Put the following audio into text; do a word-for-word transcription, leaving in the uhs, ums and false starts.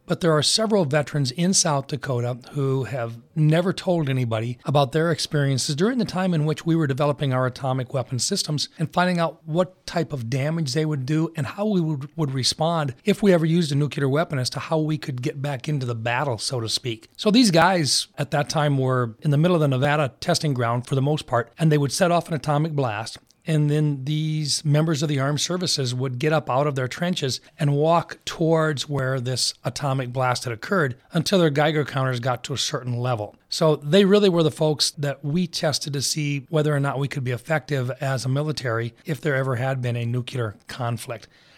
but there are several veterans in South Dakota who have never told anybody about their experiences during the time in which we were developing our atomic weapon systems and finding out what type of damage they would do and how we would, would respond if we ever used a nuclear weapon as to how we could get back into the battle, so to speak. So these guys at that time were in the middle of the Nevada testing ground for the most part, and they would set off an atomic blast. And then these members of the armed services would get up out of their trenches and walk towards where this atomic blast had occurred until their Geiger counters got to a certain level. So they really were the folks that we tested to see whether or not we could be effective as a military if there ever had been a nuclear conflict.